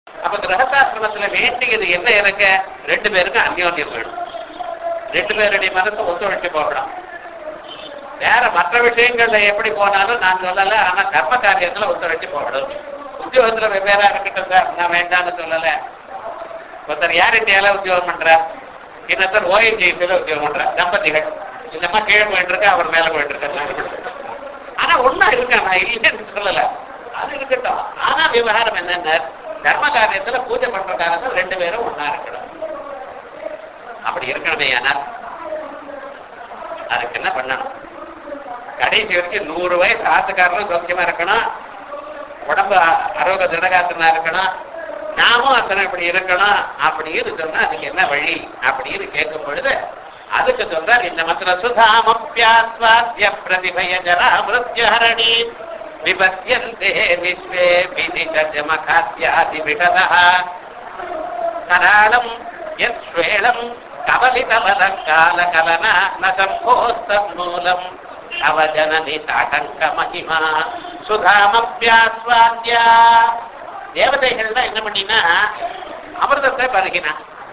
அப்ப கிரகஸ்தாசிரமத்துல வேண்டியது என்ன இருக்கு? 2 பேருக்கும் அந்யோன்யம் வேணும். 2 பேருடைய மனசை ஒத்துழைச்சு போகணும். வேற மற்ற விஷயங்கள்ல எப்படி போனாலும் நான் சொல்லல, ஆனா கர்ம காரியத்துல ஒத்துழைச்சு போகணும். உத்தியோகத்துல வெவ்வேறா இருக்கட்டும் சார், நான் வேண்டாம்னு சொல்லல. ஒருத்தர் ஏர் இந்தியால உத்தியோகம் பண்ற, இன்னொருத்தர் ஓஎன்ஜிசியில உத்தியோகம் பண்ற தம்பதிகள். இந்தமா கீழே போயிட்டு இருக்க, அவர் மேல போயிட்டு இருக்க. ஆனா ஒன்னா இருக்கேன், நான் இல்லைன்னு சொல்லல, அது இருக்கட்டும். ஆனா விவகாரம் என்னென்ன, தர்ம காரியத்துல பூஜை பண்ற காலத்துல 2 பேரும் ஒன்னா இருக்கணும். அப்படி இருக்கணுமே. ஆனால் அதுக்கு என்ன பண்ணணும்? கடைசி வரைக்கும் 100 வயசு ஆத்துக்காரனும் சௌக்கியமா இருக்கணும், உடம்பு ஆரோக்கிய திடகாத்திரனா இருக்கணும், நாமும் அத்தனை இப்படி இருக்கணும் அப்படின்னு சொன்னா அதுக்கு என்ன வழி அப்படின்னு கேட்கும் பொழுது அதுக்கு சொல்றார் இந்த மந்திர சுதாமப்யாஸ்வாத்ய பிரதிபய ஜரா மிருத்யஹரணி விபத்யந்தே விஸ்வே விதிஷஜமகாத்யாதி விடதஹ கராளம் யஸ்வேளம் கவலிதவல காலகலன நசம்போஸ்தமூலம் அவஜனனி தாடங்க மகிமா சுதாமப்யாஸ்வாத்ய. தேவதைகள்லாம் என்ன பண்ணினா அமிர்தத்தை பருகினா.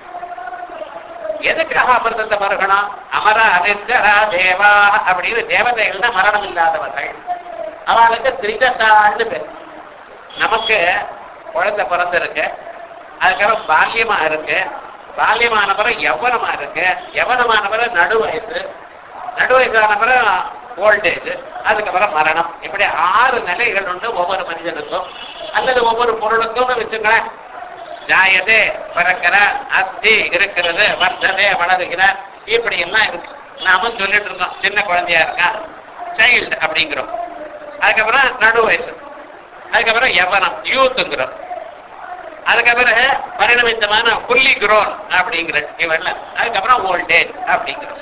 எதுக்காக அமிர்தத்தை பருகணும்? அமர அனிர்ஜரா தேவா அப்படின்னு தேவதைகள்னா மரணம் இல்லாதவர்கள். அவளுக்கு திரிதசான்னு பேர். நமக்கு குழந்தை பிறந்திருக்கு, அதுக்கப்புறம் பால்யமா இருக்கு, பால்யமான பிறகு யவனமா இருக்கு, யவனமான பிறகு நடு வயசு, நடு வயசான பிறகு ஓல்டேஜ், அதுக்கப்புறம் மரணம். இப்படி 6 நிலைகள் உண்டு ஒவ்வொரு மனிதனுக்கும் அல்லது ஒவ்வொரு பொருளுக்கும் வச்சுங்களேன். ஜாயதே பிறக்கிற, அஸ்தி இருக்கிறது, வர்த்ததே வளருகிறார், இப்படி எல்லாம் இருக்கு. நாம சொல்லிட்டு இருக்கோம் சின்ன குழந்தையா இருக்கா, சைல்டு அப்படிங்கிறோம். அதுக்கப்புறம் நடு வயசு, அதுக்கப்புறம் யவனம் யூத்துங்கிறோம், அதுக்கப்புறம் பரிணமித்தமான புல்லி குரோன் அப்படிங்கிற இவெல்லாம், அதுக்கப்புறம் ஓல்டேஜ் அப்படிங்கிறோம்.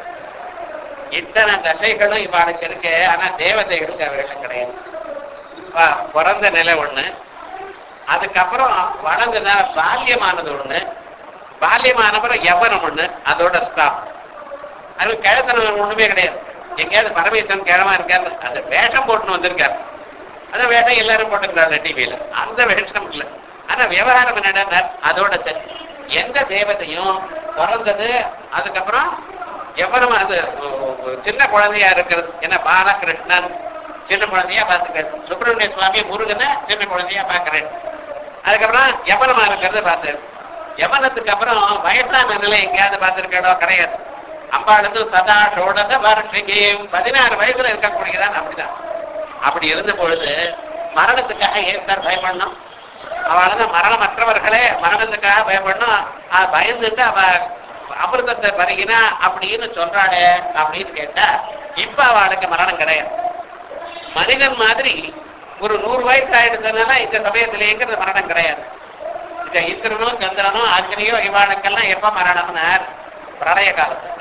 இத்தனை தசைகளும் இவாளுக்கு இருக்கு. ஆனா தேவதைகளுக்கு அவைகளும் கிடையாது. பிறந்த நிலை ஒண்ணு, அதுக்கப்புறம் வளர்ந்த பால்யமானது ஒண்ணு, பால்யமானப்புறம் யவனம் ஒண்ணு, அதோட ஸ்டாப். அது கிழத்தனம் ஒண்ணுமே கிடையாது. எங்கேயாவது பரமேஸ்வரன் கிழமா இருக்காரு, அது வேஷம் போட்டுன்னு வந்திருக்காரு. அந்த வேஷம் எல்லாரும் போட்டுக்கிறாரு டிவியில, அந்த வேஷம் இல்லை. ஆனா விவகாரம் என்னன்னா அதோட சரி. எந்த தேவதையும் பிறந்தது அதுக்கப்புறம் எவ்வளவு அது சின்ன குழந்தையா இருக்கிறது. ஏன்னா பாலகிருஷ்ணன் சின்ன குழந்தையா பார்த்துக்கிறது, சுப்பிரமணிய சுவாமி முருகனை சின்ன குழந்தையா பார்க்கிறேன். அதுக்கப்புறம் யவனமா இருக்கிறது பார்த்தேன். யவனத்துக்கு அப்புறம் வயசான நிலை எங்கேயாவது பார்த்திருக்கோ? கிடையாது. அம்பாளுக்கு சதா சோடத வருஷம் 16 வயசுல இருக்கக்கூடியதான். அப்படிதான். அப்படி இருந்த பொழுது மரணத்துக்காக ஏன் சார் பயப்படணும்? அவளதான் மரணமற்றவர்களே மரணத்துக்காக பயப்படணும். பயந்துட்டு அவ அமிர்தத்தை பருகினா அப்படின்னு சொல்றாளே அப்படின்னு கேட்டா, இப்ப அவளுக்கு மரணம் கிடையாது. மனிதன் மாதிரி ஒரு 100 வயசு ஆயிடுறதுனால இந்த சமயத்திலேங்கிறது மரணம் கிடையாது. இந்த இந்திரனும் சந்திரனும் அக்னியோ இவாளுக்கெல்லாம் எப்ப மரணம்னார்? பிரளய காலத்துல.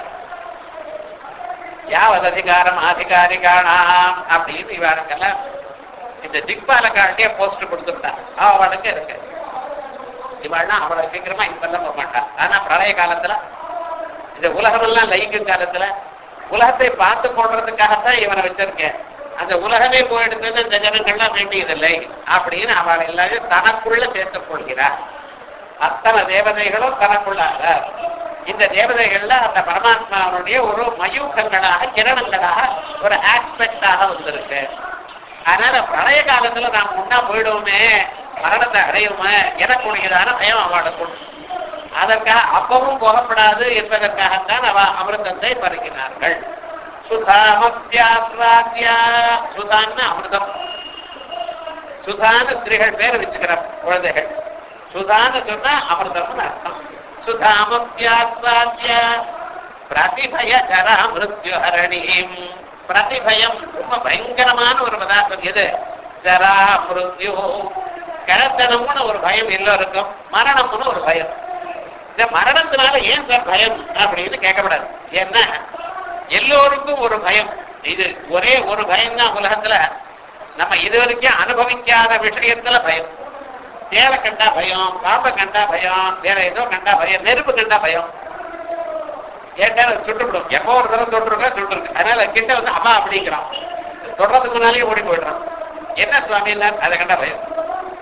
யாவது அதிகாரம் அதிகாரிகானாம் அப்படின்னு இவாளுக்கெல்லாம் இந்த திக்பாலக்காரட்டே போஸ்ட் கொடுத்துட்டான். அவளுக்கு இருக்கு. இவாள்னா அவளை சீக்கிரமா இப்பெல்லாம் போக மாட்டான். ஆனா பிரளய காலத்துல இந்த உலகமெல்லாம் லயிக்கும் காலத்துல உலகத்தை பார்த்து போடுறதுக்காகத்தான் இவனை வச்சிருக்கேன். அந்த உலகமே போயிடுறது இந்த ஜனங்கள்லாம் வேண்டியதில்லை அப்படின்னு அவள் எல்லாரும் தனக்குள்ள சேர்த்துக் கொள்கிறார். அத்தனை தேவதைகளும் தனக்குள்ளாக. இந்த தேவதைகள்ல அந்த பரமாத்மாவுடைய ஒரு மயூகங்களாக கிரணங்களாக ஒரு ஆஸ்பெக்டாக வந்திருக்கு. அதனால பிரளய காலத்துல நாம் முன்னா போயிடுவோமே, மரணத்தை அடையுமே எனக்குடையதான பயம் அவளுக்கு. அதற்காக அப்பவும் போகப்படாது என்பதற்காகத்தான் அவ அமிர்தத்தை பருகினார்கள். சுதாமப்யாஸ்வாத்யா. சுதான்னு அமிர்தம். சுதான்னு ஸ்திரீகள் பேர் வச்சுக்கிற குழந்தைகள். சுதான்னு சொன்னா அமிர்தம்னு அர்த்தம். சுதாமப்யாஸ்வாத்யா பிரதிபய ஜரா மிருத்யுஹரணீம். பிரதிபயம் ரொம்ப பயங்கரமான ஒரு பதார்த்தம். எது? ஜரா மிருத்யு. கிழத்தனம்னு ஒரு பயம் எல்லோருக்கும், மரணம்னு ஒரு பயம். இந்த மரணத்தினால ஏன் சார் பயம் அப்படின்னு கேட்கப்படாது. ஏன்னா எல்லோருக்கும் ஒரு பயம். இது ஒரே ஒரு பயம் தான் உலகத்துல. நம்ம இதுவரைக்கும் அனுபவிக்காத விஷயத்துல பயம். தேவை கண்டா பயம், பாம்பை கண்டா பயம், வேற ஏதோ கண்டா பயம், நெருப்பு கண்டா பயம். ஏற்கனவே சுட்டுவிடும். எப்போ ஒரு தடவை சுட்டுருக்கு. அதனால கிட்ட வந்து அம்மா அப்படிங்கிறான். தொடர்றதுக்கு முன்னாலே ஓடி போயிடுறான். என்ன சுவாமி அதை கண்டா பயம்.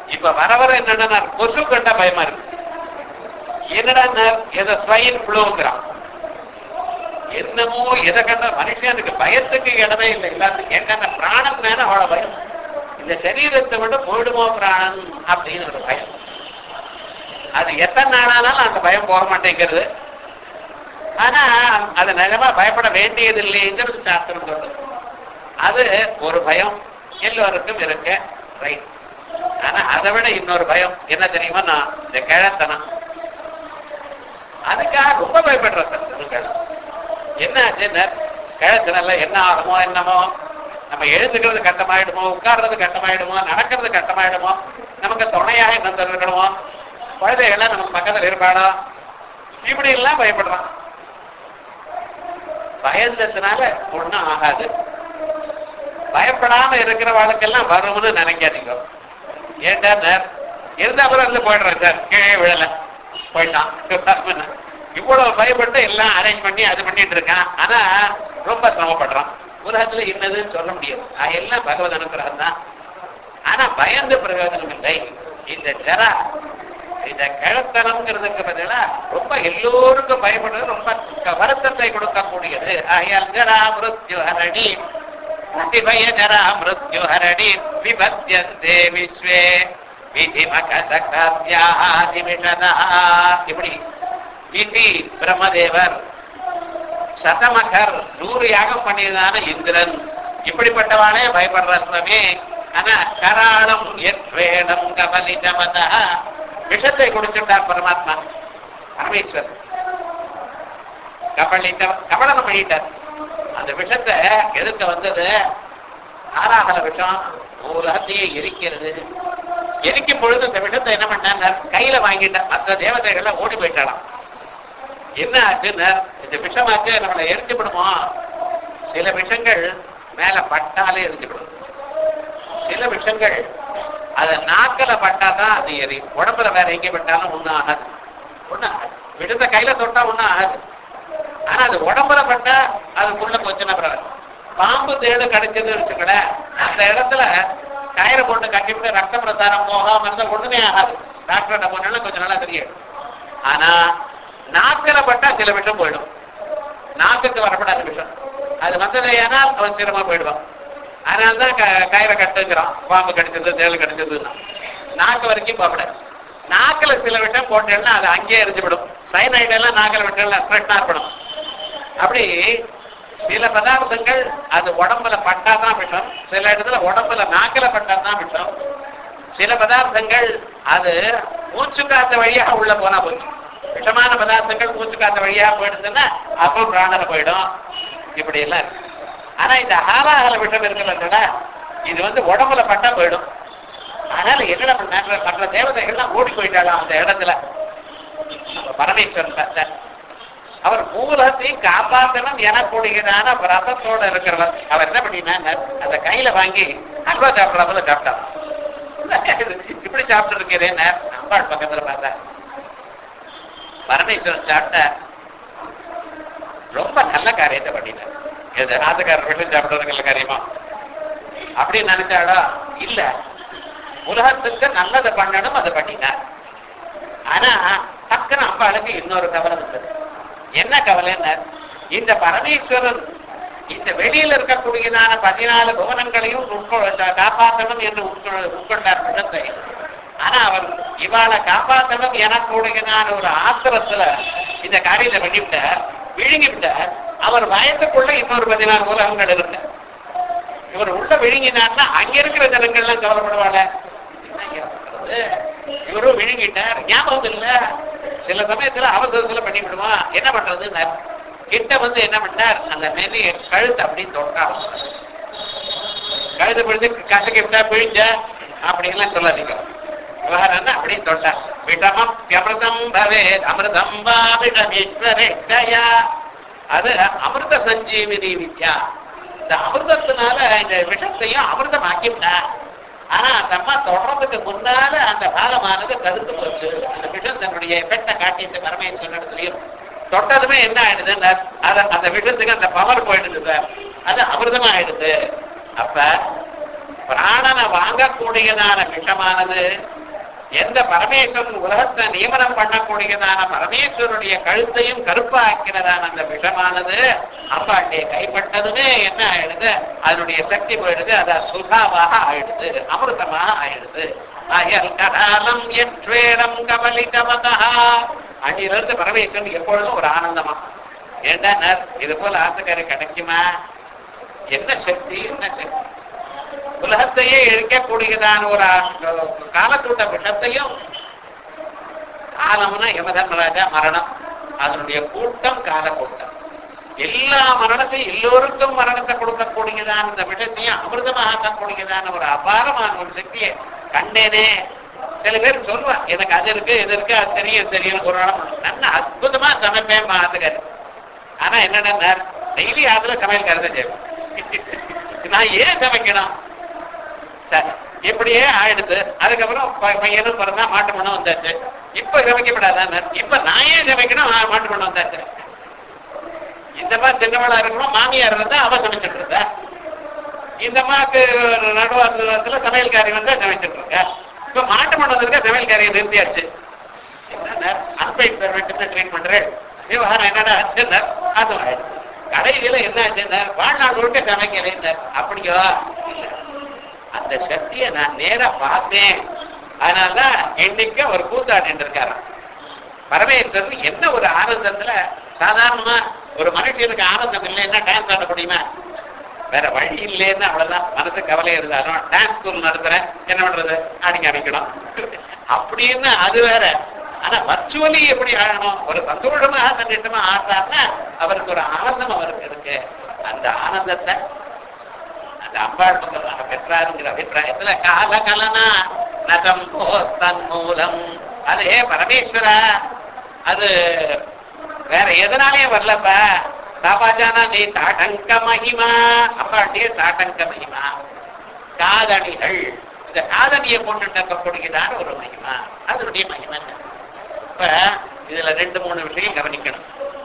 இப்ப வர வர என்னன்னா கொசு கண்டா பயமா இருக்கு. என்னடா எதை ஸ்வைன் ஃப்ளூங்கிறான், என்னமோ எதை கண்ட மனுஷனுக்கு பயத்துக்கு இடமே இல்லை. எல்லாத்துக்கும் என்னென்ன பிராணம் மேல அவ்வளவு பயம். இந்த சரீரத்தை விட போயிடுமோ பிராணம் அப்படின்னு ஒரு பயம். அது எத்தனை நாளானாலும் அந்த பயம் போக மாட்டேங்கிறது. ஆனா அது நிஜமா பயப்பட வேண்டியது இல்லைங்கிறது சாஸ்திரம் சொல்றது. அது ஒரு பயம் எல்லோருக்கும் இருக்கு, ரைட். ஆனா அதை விட இன்னொரு பயம் என்ன தெரியுமா, நான் இந்த கிழத்தனம் அதுக்காக ரொம்ப பயப்படுறேன். என்ன ஆச்சுன்னு கிழத்தனல்ல என்ன ஆகுமோ என்னமோ, நம்ம எழுந்துக்கிறது கட்டமாயிடுமோ, உட்கார்றது கட்டமாயிடுமோ, நடக்கிறது கட்டமாயிடுமோ, நமக்கு துணையாக இன்னொரு இருக்கணுமோ, குழந்தைகள்லாம் நமக்கு பக்கத்தில் இருப்பாடோ, இப்படி எல்லாம் பயப்படுறான். பயந்ததுனால ஒண்ணும் ஆகாது. பயப்படாம இருக்கிற வாழ்க்கெல்லாம் வரும்னு நினைக்காதீங்க. ஏன்டா இருந்தா அப்புறம் இருந்து போயிடுறேன் சார், கீழே விழல போயிட்டான். இவ்வளவு பயப்பட்டு எல்லாம் அரேஞ்ச் பண்ணி அது பண்ணிட்டு இருக்கான். ஆனா ரொம்ப சிரமப்படுறான். உலகத்துல என்னதுன்னு சொல்ல முடியாது. எல்லாம் பகவத் அனுப்புறான் தான். ஆனா பயந்து பிரயோஜனம் இல்லை. இந்த ஜரா, இந்த கிழத்தனம்ங்கிறதுக்கு பதிலா ரொம்ப எல்லோருக்கும் பயப்படுறது, ரொம்ப வருத்தத்தை கொடுக்கக்கூடியது. ஆகையால் ஜரா மிருத்யு ஹரணி பய ஜரா மிருத்யு ஹரணி விபத்யந்தே விஸ்வே விதிமகசகாத்யாதிமிஷதா. இப்படி இது பிரம்மதேவர், சதமகர் 100 யாகம் பண்ணியதான இந்திரன், இப்படிப்பட்டவானே பயப்படுறமே. ஆனா கராளம் எத்வேடம் கபலிதமத, விஷத்தை குடிச்சுட்டார் பரமாத்மா பரமேஸ்வர். கபலம் பண்ணிட்டார். அந்த விஷத்தை எதுக்க வந்தது, ஆராகல விஷம் உலகத்தையே எரிக்கிறது. எரிக்கும் பொழுது இந்த விஷத்தை என்ன பண்ணார், கையில வாங்கிட்டார். மற்ற தேவதைகள்லாம் ஓடி போயிட்டாலாம். என்ன ஆச்சுன்னு, இந்த விஷமாச்சு நம்மளை எரிஞ்சுவிடுமோ. சில விஷங்கள் மேல பட்டாலே எரிஞ்சுவிடும். சில விஷங்கள் அதை நாக்கல பட்டாதான் அது எரி. உடம்புல வேற எங்கே பட்டாலும் ஒண்ணும் ஆகாது. ஒண்ணும் ஆகாது. விழுந்த கையில தொட்டா ஒண்ணும் ஆகாது. ஆனா அது உடம்புல பட்டா அதுக்குள்ள கொஞ்சம் நபுறாரு. பாம்பு தேடு கிடைச்சதுன்னு வச்சுக்கல, அந்த இடத்துல கயிறை போட்டு கட்டிவிட்டு ரத்த பிரசாரம் போகாம இருந்தா ஒண்ணுமே ஆகாது. டாக்டர் போனாலும் கொஞ்சம் நல்லா தெரியும். ஆனா நாக்கில பட்டா சில விஷம் போயிடும். நாக்குக்கு வரப்படாத விஷம் அது வந்தது, ஏனால் அவன் சிரமமா போயிடுவான். அதனால்தான் கயிறை கட்டுங்கிறான். பாம்பு கடிச்சது தேள் கடிச்சதுன்னா நாக்கு வரைக்கும் போகப்படாது. நாக்கில சில விஷம் போட்டேன்னா அது அங்கேயே எரிஞ்சுவிடும். சைனைடு எல்லாம் நாக்கில் விட்டு ஃப்ரெஷ்ஷா இருக்கணும். அப்படி சில பதார்த்தங்கள் அது உடம்புல பட்டாதான் விஷம். சில இடத்துல உடம்புல நாக்கில பட்டாதான் விஷம். சில பதார்த்தங்கள் அது மூச்சு காத்த வழியாக உள்ள போனா போச்சு. விஷமான பதார்த்தங்கள் மூச்சு காத்த வழியாக போயிடுதுன்னா அப்போ பிராணனை போயிடும். இப்படி எல்லாம் இருக்கு. ஆனா இந்த ஆலாகல விஷம் இருக்குல்ல, இது உடம்புல பட்டா போயிடும். அதனால என்னடா பண்ண, மற்ற தேவதைகள்லாம் ஓடி போயிட்டாலும் அந்த இடத்துல. பரமேஸ்வரன் பார்த்தார். அவர் மூலத்தையும் காப்பாற்றணும் எனக்கூடியதான ரசத்தோட இருக்கிறவர். அவர் என்ன பண்ணினா, அந்த கையில வாங்கி அல்வா சாப்பிடறாப்புல சாப்பிட்டார். இப்படி சாப்பிட்டு இருக்கிறேன். அம்பாள் பக்கத்துல பார்த்தா பரமேஸ்வரன் சாப்பிட்ட ரொம்ப நல்ல காரியத்தை பண்ணினார். எது ஆத்துக்காரர் வீட்டில் சாப்பிட்டது நல்ல காரியமா அப்படின்னு நினைச்சாடா? இல்ல, உலகத்துக்கு நல்லதை பண்ணணும், அதை பண்ணினார். ஆனா டக்குன்னு அம்பாளுக்கு இன்னொரு கவலை இருந்தது. என்ன கவலைன்னு, இந்த பரமேஸ்வரன் இந்த வெளியில இருக்கக்கூடியதான 14 புவனங்களையும் காப்பாற்றணும் என்று உட்கொண்டார் விஷத்தை. ஆனா அவர் இவாளை காப்பாற்றணும் எனக்கூடியதான ஒரு ஆத்திரத்துல இந்த காரியத்தை பண்ணிவிட்டார், விழுங்கிவிட்டார். அவர் வயத்துக்குள்ள இன்னொரு 14 உலகங்கள் இருக்கு. இவர் உள்ள விழுங்கினார்னா அங்க இருக்கிற ஜனங்கள்லாம் கவலைப்படுவாள். இவரும் விழுங்கிட்டார். ஞாபகம் இல்ல, சில சமயத்துல அவசரத்துல பண்ணி விடுவான். என்ன பண்றது, கிட்ட என்ன பண்ணார், அந்த நெல்லிய கழுத்து அப்படின்னு தொட்டார். கழுத்து பிடிச்சு கசக்கி விட்டா பிழிஞ்ச அப்படின்லாம் சொல்லாதீங்க. விவகாரம் அப்படின்னு தொட்டார். விடமம் அமிர்தம் பவே அமிர்தம் வா விடமேஸ்வரேச்சயா. அது அமிர்த சஞ்சீவினி வித்யா. இந்த அமிர்தத்தினால இந்த விஷத்தையும் அமிர்தம் ஆக்கிவிட்டார். ஆனா அந்த அம்மா தொடர்றதுக்கு முன்னால அந்த பாலமானது கருத்து போச்சு. அந்த விஷம் தன்னுடைய எஃபெக்டை காட்டிட்டு பரமேஸ்வரத்துலயும் தொட்டதுமே என்ன ஆயிடுது, அந்த விஷத்துக்கு அந்த பவர் போயிடுது சார், அது அமிர்தமா ஆயிடுது. அப்ப பிராணனை வாங்கக்கூடியதான விஷமானது எந்த பரமேஸ்வரன் உலகத்தை நியமனம் பண்ணக்கூடியதான பரமேஸ்வரனுடைய கழுத்தையும் கருப்பாக்கிறதான அந்த விஷமானது அம்பாளுடைய கைப்பட்டதுமே என்ன ஆயிடுது, அதனுடைய சக்தி போயிடுது, அத சுதாவாக ஆயிடுது, அமிர்தமாக ஆயிடுது. அயல் கடாலம் எற்வேரம் கபலிகவதா. அன்றிலிருந்து பரமேஸ்வரன் எப்பொழுதும் ஒரு ஆனந்தமா. ஏண்டா இது போல ஆத்துக்காரி கிடைக்குமா? என்ன சக்தி, என்ன சக்தி! உலகத்தையே இழுக்கக்கூடியதான ஒரு காலக்கூட்ட விஷத்தையும், காலம்னா யமதர்மராஜா மரணம், அதனுடைய கூட்டம் காலக்கூட்டம், எல்லா மரணத்தையும் எல்லோருக்கும் மரணத்தை கொடுக்கக்கூடியதான இந்த விஷத்தையும் அமிர்தமாகக்கூடியதான ஒரு அபாரமான ஒரு சக்தியை கண்டேனே. சில பேர் சொல்லுவா, எனக்கு அது இருக்கு இது இருக்கு, அது தெரியும் தெரியும், ஒரு நல்ல அற்புதமா சமைப்பேன் ஆத்துக்காரி. ஆனா என்னன்னா டெய்லி ஆத்துல சமையல் கருத செய்வேன். நான் ஏன் சமைக்கணும்? சரி, இப்படியே ஆயிடுது. அதுக்கப்புறம் பையனும் பிறந்தா மாட்டு பண்ண வந்தாச்சு. இப்ப சமைக்கப்படாதான்னு இப்ப நான் ஏன் சமைக்கணும்? மாட்டு பண்ண வந்தாச்சு. இந்த மாதிரி சின்னவளா இருக்கணும், மாமியார் இருந்தா அவ சமைச்சிட்டு இருந்தா, இந்த மாக்கு நடுவாரத்துல சமையல்காரி வந்தா சமைச்சிட்டு இருக்க. இப்ப மாட்டு பண்ண வந்திருக்க சமையல்காரியை நிறுத்தியாச்சு. என்ன அன்பைட் ட்ரீட்மெண்ட் விவகாரம் என்னடா ஆச்சுன்னா அது ஆயிடுச்சு. கடைசியில என்ன ஆச்சுன்னா வாழ்நாள் முழுக்க சமைக்கல. அப்படியோ அந்த சக்தியை நான் நேரா பார்த்தேன். அதனாலதான் இன்னைக்கு ஒரு கூத்தாடிட்டு இருக்காரு பரமேஸ்வரன். என்ன ஒரு ஆனந்தத்துல, சாதாரணமா ஒரு மனுஷனுக்கு ஆனந்தம் இல்லைன்னா டான்ஸ் ஆட முடியுமா? வேற வழி இல்லைன்னு அவ்வளவுதான், மனசு கவலை இருந்தாலும் டான்ஸ் ஸ்கூல் நடத்துறேன், என்ன பண்றது, ஆடிங்க அமைக்கணும் அப்படின்னு அது வேற. ஆனா வர்ச்சுவலி எப்படி ஆடணும், ஒரு சந்தோஷமாக சந்தோஷமா ஆடுறாருன்னா அவருக்கு ஒரு ஆனந்தம் அவருக்கு இருக்கு. அந்த ஆனந்தத்தை அந்த அம்பாள் பக்கமாக பெற்றாருங்கிற அபிப்பிராயத்துல கால கலனா நகம் போஸ்தன் மூலம். அது பரமேஸ்வரா, அது வேற எதனாலே வரலப்பா. தாபாஜானா நீ தாட்டங்க மகிமா, அம்பாட்டிய தாட்டங்க மகிமா. காதணிகள், இந்த காதணியை கொண்டு இருக்கக்கூடியதான ஒரு மகிமா, அதனுடைய மகிமை. இப்ப இதுல 2-3 விஷயம் கவனிக்கணும்.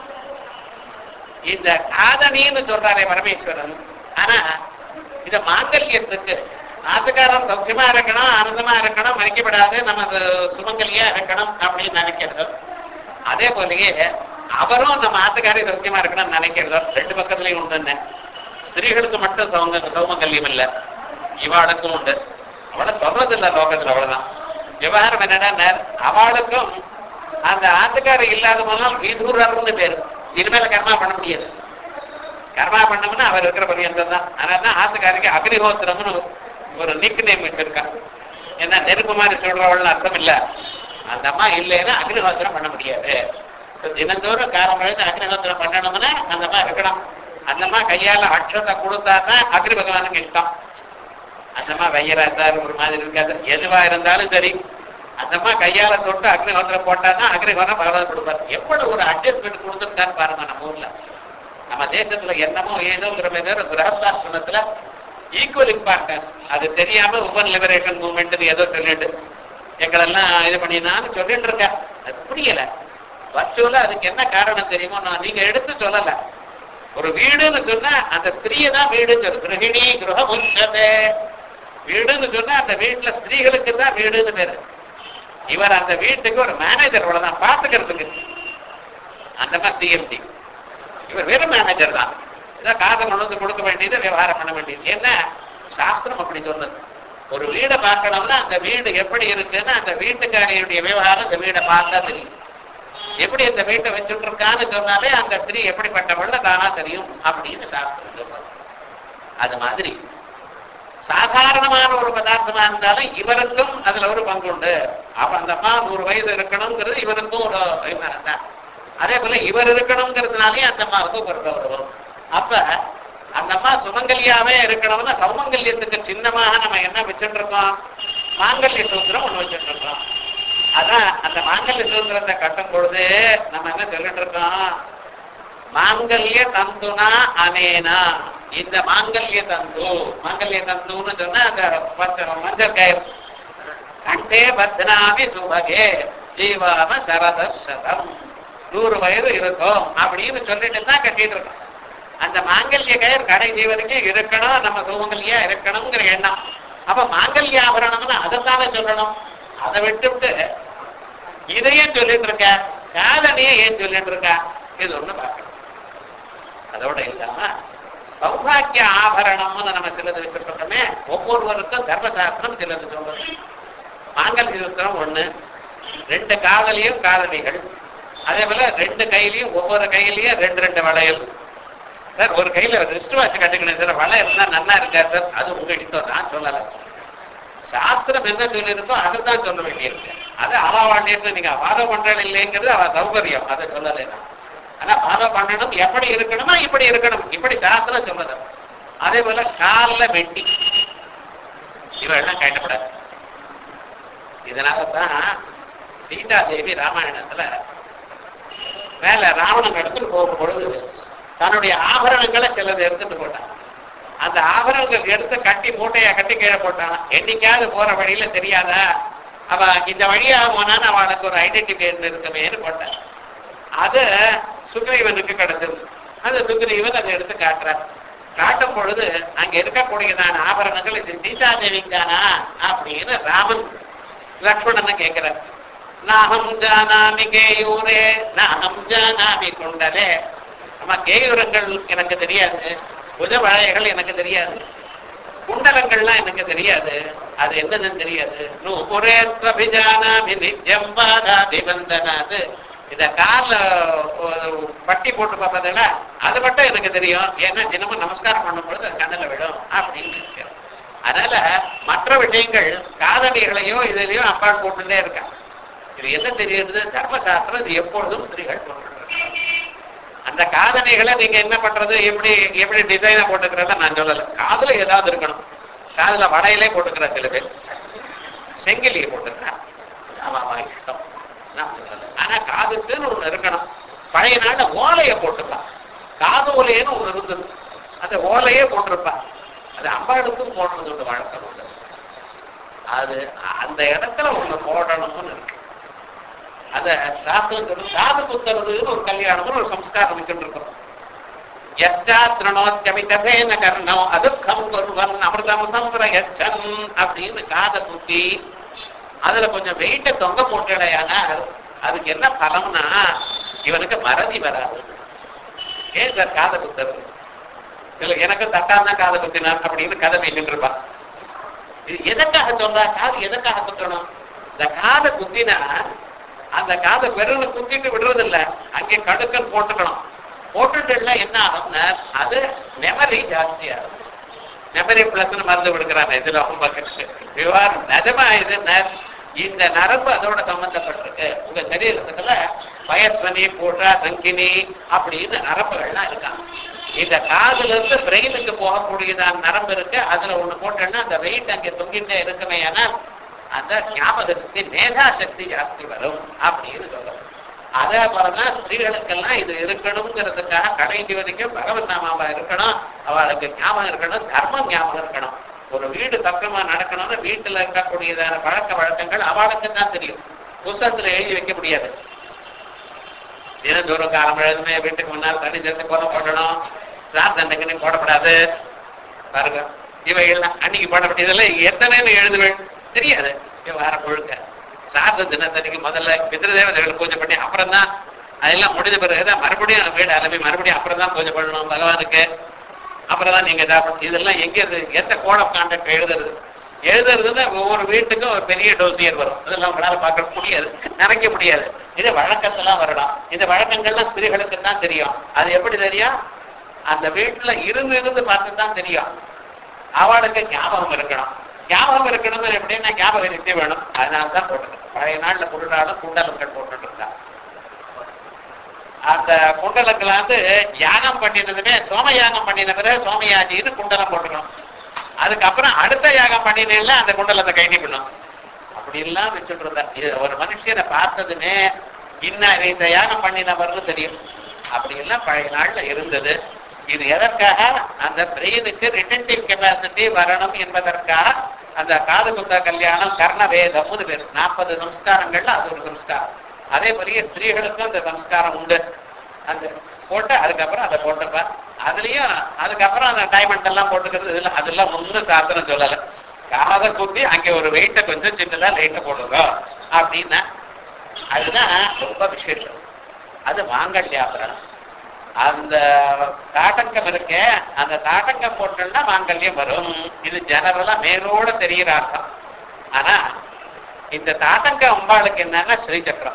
இந்த காதணின்னு சொல்றாரே பரமேஸ்வரன், ஆனா இந்த மாங்கல்யத்துக்கு ஆத்துக்காரன் சௌக்கியமா இருக்கணும், ஆனந்தமா இருக்கணும், மறைக்கப்படாது, நம்ம சுமங்கலியா இருக்கணும் அப்படின்னு நினைக்கிறது. அதே போலயே அவரும் நம்ம ஆத்துக்காரி சௌக்கியமா இருக்கணும்னு நினைக்கிறதோ 2 பக்கத்துலயும் உண்டு. ஸ்திரீகளுக்கு மட்டும் சௌமங்கல்யம் இல்லை, இவாளுக்கும் உண்டு. அவளை சொல்றது இல்லை லோகத்துல, அவ்வளவுதான். விவகாரம் என்னன்னா அவளுக்கும் அந்த ஆத்துக்காரி இல்லாத போனால் விதூரர்னு பேரு. இனிமேல கர்மா பண்ண முடியாது. கர்மா பண்ணோம்னா அவர் இருக்கிற பரியந்தம் தான். அதனால ஆத்துக்காரிக்கு அக்னிஹோத்திரம்னு ஒரு நிக் நேம் வச்சிருக்கா. ஏன்னா நெருப்பு மாதிரி சொல்றவள்னு அர்த்தம் இல்ல. அந்த அம்மா இல்லைன்னா அக்னிஹோத்திரம் பண்ண முடியாது. தினந்தோறும் காலம் எழுந்து அக்னிஹோத்திரம் பண்ணணும்னா அந்த அம்மா இருக்கணும். அந்த அம்மா கையால அக்ஷத்தை கொடுத்தா தான் அக்னி பகவானுக்கு இஷ்டம். அந்த அம்மா வையரா இருந்தாலும் ஒரு மாதிரி இருக்காது, எதுவா இருந்தாலும் சரி அந்த அம்மா கையால தொட்டு அக்னிஹோத்திரம் போட்டா தான் அக்னிஹோத்திரம் பகவான் கொடுப்பாரு. எவ்வளவு ஒரு அட்ஜஸ்ட்மெண்ட் கொடுத்துருக்கான்னு பாருங்க. நம்ம ஊர்ல, நம்ம தேசத்துல என்னமோ ஏதோங்கிற மாதிரி கிரகஸ்தாசிரமத்துல ஈக்குவல் இம்பார்ட்டன்ஸ் அது தெரியாம உமன் லிபரேஷன் மூவ்மெண்ட் ஏதோ சொல்லிட்டு எங்களெல்லாம் இது பண்ணினான்னு சொல்லிட்டு இருக்க. அது புரியல. வர்ச்சுவலா அதுக்கு என்ன காரணம் தெரியுமோ, நான் நீங்க எடுத்து சொல்லல. ஒரு வீடுன்னு சொன்னா அந்த ஸ்திரீயை தான் வீடுன்னு சொல்லு. கிரகிணி கிரகமுச்சதே வீடுன்னு சொன்னா அந்த வீட்டுல ஸ்திரீகளுக்கு தான் வீடுன்னு பேரு. இவர் அந்த வீட்டுக்கு ஒரு மேனேஜர், அவ்வளவுதான், பாத்துக்கிறதுக்கு. அந்த மாதிரி சிஎம்டி. இவர் வெறும் மேனேஜர் தான். இதான் காசை கொண்டு கொடுக்க வேண்டியது, விவகாரம் பண்ண வேண்டியது. என்ன சாஸ்திரம் அப்படி சொன்னது. ஒரு வீடை பார்க்கணும்னா அந்த வீடு எப்படி இருக்குன்னு அந்த வீட்டுக்காரியுடைய விவகாரம் அந்த வீடை பார்த்தா தெரியும். எப்படி அந்த வீட்டை வச்சுட்டு இருக்கான்னு சொன்னாலே அந்த ஸ்திரீ எப்படிப்பட்டவள் தானா தெரியும் அப்படின்னு சாஸ்திரம் சொல்றது. அது மாதிரி சாதாரணமான ஒரு பதார்த்தமா இருந்தாலும் இவருக்கும் அதுல ஒரு பங்கு உண்டு. அப்ப அந்த அம்மா 100 வயது இருக்கணுங்கிறது இவருக்கும் ஒரு அபிமானம் தான். அதே போல இவர் இருக்கணுங்கிறதுனாலே அந்த அம்மாவுக்கு ஒரு கௌரவம். அப்ப அந்த அம்மா சுமங்கலியாவே இருக்கணும்னா சௌமங்கல்யத்துக்கு சின்னமாக நம்ம என்ன வச்சுட்டு இருக்கோம்? மாங்கல்ய சூத்திரம் ஒண்ணு வச்சுட்டு இருக்கோம். அதான் அந்த மாங்கல்ய சூத்திரத்தை கட்டும் பொழுது நம்ம என்ன சொல்லிட்டு இருக்கோம்? மாங்கல்ய தந்துனா அனேனா. இந்த மாங்கல்ய தந்துன்னு சொன்னா அந்த மஞ்சள் கயிறு. கண்டே பத்னாமி சுபகே ஜீவாம சரதம் 100 வயது இருக்கும் அப்படின்னு சொல்லிட்டு தான் கட்டிட்டு இருக்கோம். அந்த மாங்கல்ய கயிறு கடை ஜீவனுக்கு இருக்கணும், நம்ம சுமங்கல்யா இருக்கணுங்கிற எண்ணம். அப்ப மாங்கல்ய ஆபரணம்னு அதைத்தானே சொல்லணும். அதை விட்டுவிட்டு இதையும் சொல்லிட்டு இருக்க, காதலியே ஏன் சொல்லிட்டு இருக்கா, இது ஒண்ணு பார்க்கணும். அதோட இல்லாம சௌபாக்கிய ஆபரணம்னு நம்ம சிலது வச்சிருக்கோமே, ஒவ்வொருவருக்கும் தர்மசாஸ்திரம் சிலது சொல்றது. மாங்கல்ய சூத்திரம் ஒண்ணு, 2 காதலியும் காதலிகள், அதே போல 2 கையிலையும் ஒவ்வொரு கையிலையும் 2 வளையல். சார் ஒரு கையில ரிஸ்ட் வாட்ச் கட்டுக்கணும் சார், வளையல் இருந்தா நல்லா இருக்கா சார், அது உங்க இஷ்டம், நான் சொல்லல. சாஸ்திரம் என்ன சொல்லியிருக்கோ அதுதான் சொல்ல வேண்டியிருக்கு. அது அளவாண்டியது நீங்க ஃபாலோ பண்றது இல்லைங்கிறது அவ சௌகரியம், அதை சொல்லலை. ஆனா ஃபாலோ பண்ணணும், எப்படி இருக்கணுமா இப்படி இருக்கணும், இப்படி சாஸ்திரம் சொல்லுது. அதே போல காலில் வெட்டி இவெல்லாம் கட்டப்படாது. இதனாலதான் சீதா தேவி ராமாயணத்துல மேல ராவணன் எடுத்துட்டு போகும் பொழுது தன்னுடைய ஆபரணங்களை சிலது எடுத்துட்டு போட்டான். அந்த ஆபரணங்கள் எடுத்து கட்டி மூட்டையா கட்டி கீழே போட்டான். என்னைக்காவது போற வழியில தெரியாதா, அவ இந்த வழியா போனான்னு அவளுக்கு ஒரு ஐடென்டிஃபிகேஷன் இருக்குமேன்னு போட்டான். அது சுக்ரீவனுக்கு கிடைச்சது. அந்த சுக்ரீவன் அதை எடுத்து காட்டுறார். காட்டும் பொழுது அங்க இருக்கக்கூடியதான ஆபரணங்கள் இது சீதாதேவிக்கானா அப்படின்னு ராமன் லக்ஷ்மணனை கேட்கிறார். நாகம் ஜானாமி கேயூரே நாகம் ஜானாமி குண்டலே. நம்ம கேயூரங்கள் எனக்கு தெரியாது, புஜ வளையங்கள் எனக்கு தெரியாது, குண்டலங்கள்லாம் எனக்கு தெரியாது, அது என்னதுன்னு தெரியாது. இத கால பட்டி போட்டு பார்ப்பதில்ல, அது மட்டும் எனக்கு தெரியும். ஏன்னா தினமும் நமஸ்காரம் பண்ணும் பொழுது அது கண்ணில் விடும் அப்படின்னு இருக்கிறேன். அதனால மற்ற விஷயங்கள் காதலிகளையோ இதுலயோ அப்பால் போட்டுட்டே இருக்கான். இது என்ன தெரியுது, தர்மசாஸ்திரம் இது எப்பொழுதும் ஸ்திரீகள் போட்டு. அந்த காதலிகளை நீங்க என்ன பண்றது, எப்படி எப்படி டிசைனா போட்டுக்கிறத நான் சொல்லல. காதுல ஏதாவது இருக்கணும். காதுல வடையிலே போட்டுக்கிற சில பேர், செங்கிலியை போட்டுக்கிறேன், இஷ்டம் நான் சொல்லல. ஆனா காதுக்குன்னு ஒண்ணு இருக்கணும். பழைய நாள்ல ஓலையை போட்டுக்கலாம். காது ஓலையன்னு ஒண்ணு இருந்தது, அந்த ஓலையே போட்டிருப்பா. அது அம்பாளுக்கும் போடுறது வழக்கம் உண்டு. அது அந்த இடத்துல ஒண்ணு போடணும்னு இருக்கு. அத சாஸ்திரம் சொல்லு. காது குத்துறதுன்னு ஒரு கல்யாணம்னு ஒரு சம்ஸ்காரம் இருக்கும். யச்சாத்ரணோத்யமிதபேன கர்ணம் அதுக்கம் ஒருவன் அமிர்தம் சம்பிரயச்சன் அப்படின்னு காதை குத்தி அதுல கொஞ்சம் வெயிட்ட தொங்க போட்டுடையானா அதுக்கு என்ன பலம்னா இவனுக்கு மறதி வராது. ஏன் சார் காதை குத்துறது, சில எனக்கு தட்டாதான் காதை குத்தினார் அப்படின்னு கதை நின்று இருப்பான். இது எதற்காக சொல்றா, காது எதற்காக குத்தணும்? இந்த காதை குத்தினா அந்த காதை வெறும் குத்திட்டு விடுறது இல்ல, அங்கே கடுக்கல் போட்டுக்கணும். போட்டுட்டு என்ன ஆகும்னா அது மெமரி ஜாஸ்தியா இருக்கும். மெமரி பிளஸ் மருந்து கொடுக்குறாங்க. இதுல விவகாரம் நிஜமா இதுன்னா இந்த நரம்பு அதோட சம்பந்தப்பட்டிருக்கு. உங்க சரீரத்துக்குள்ள பயஸ்வனி பூட்டா சங்கினி அப்படின்னு நரம்புகள்லாம் இருக்காங்க. இந்த காதுல இருந்து பிரெயினுக்கு போகக்கூடியதான் நரம்பு இருக்கு. அதுல ஒண்ணு போட்டோம்னா அந்த வெயிட் அங்கே தொங்கிட்டே இருக்குமே, ஏன்னா அந்த ஞாபக சக்தி மேதா சக்தி ஜாஸ்தி வரும் அப்படின்னு சொல்றோம். அதே போலதான் ஸ்திரீகளுக்கெல்லாம் இது இருக்கணுங்கிறதுக்காக கடைசி வரைக்கும் பகவன் நாமாவா இருக்கணும், அவளுக்கு ஞாபகம் இருக்கணும், தர்மம் ஞாபகம் இருக்கணும். ஒரு வீடு பக்கமா நடக்கணும்னு வீட்டுல இருக்கக்கூடியதான பழக்க வழக்கங்கள் அவளுக்கு தான் தெரியும். புத்தகத்துல எழுதி வைக்க முடியாது. தினந்தோறும் காலம் எழுதுமே வீட்டுக்கு முன்னால் தண்ணி சேர்த்து கோலம் போடணும், சாத்தண்டைக்கு போடப்படாது பாருங்க, இவைகள்லாம் அன்னைக்கு போடப்பட்ட இதெல்லாம் எத்தனைன்னு எழுதுவேன் தெரியாது. வார முழுக்க சார்ந்த தினத்தன்னைக்கு முதல்ல பித்ருதேவதைகள் பூஜை பண்ணி அப்புறம் தான் அதெல்லாம் முடிஞ்ச பிறகுதான் மறுபடியும் வீடு அலம்பி மறுபடியும் அப்புறம் தான் பூஜை பண்ணணும் பகவானுக்கு. அப்புறம் தான் நீங்க இதெல்லாம் எங்க எந்த கோட் ஆஃப் கான்டக்ட் எழுதுறதுன்னா ஒவ்வொரு வீட்டுக்கும் ஒரு பெரிய டோசியர் வரும். அதெல்லாம் உங்களால பார்க்க முடியாது, நினைக்க முடியாது. இது வழக்கத்தெல்லாம் வரலாம். இந்த வழக்கங்கள்லாம் ஸ்திரீகளுக்கு தான் தெரியும். அது எப்படி தெரியும்? அந்த வீட்டுல இருந்து பார்த்து தான் தெரியும். அவளுக்கு ஞாபகம் இருக்கணும். ஞாபகம் இருக்கணும்னு எப்படின்னா ஞாபக சக்தி வேணும். அதனாலதான் போட்டுருக்கேன். பழைய நாள்ல குருடாலும் குண்டலங்கள் போட்டுட்டு இருந்தாங்க. அந்த குண்டலங்களை யாகம் பண்ணினதுமே சோமயாகம் பண்ணின பிறகு சோமயாஜின்னு குண்டலம் போட்டுக்கணும். அதுக்கப்புறம் அடுத்த யாகம் பண்ணினா அந்த குண்டலத்தை கைட்டிக்கணும். அப்படி எல்லாம் வச்சுட்டு இருந்தா. இது ஒரு மனுஷனை பார்த்ததுமே இன்னும் இந்த யாகம் பண்ணினவர்னு தெரியும். அப்படி எல்லாம் பழைய நாள்ல இருந்தது. இது எதற்காக? அந்த பிரெயினுக்கு ரிட்டன்டிவ் கெப்பாசிட்டி வரணும் என்பதற்காக அந்த காது குத்த கல்யாணம் கர்ணவேதம்னு பேர். 40 சம்ஸ்காரங்கள்ல அது ஒரு சம்ஸ்காரம். அதே போலயே ஸ்திரீகளுக்கும் அந்த சம்ஸ்காரம் உண்டு. அந்த போட்டு அதுக்கப்புறம் அதை போட்டுப்பா. அதுலயும் அதுக்கப்புறம் அந்த டைமண்ட் எல்லாம் போட்டுக்கிறது இதெல்லாம் அதெல்லாம் ஒன்றும் சாஸ்திரம் சொல்லலை. காதை குத்தி அங்க ஒரு வெயிட்ட கொஞ்சம் சின்னதா லைட்ட போடுங்க அப்படின்னா அதுதான் ரொம்ப விசேஷம். அது மாங்கல்யாபரணம். அந்த தாட்டங்கம் இருக்க அந்த தாட்டங்கம் போட்டோம்னா மாங்கல்யம் வரும். இது ஜெனரலா மேலோட தெரிகிற அர்த்தம். ஆனா இந்த தாட்டங்க அம்பாளுக்கு என்னன்னா ஸ்ரீசக்கரம்.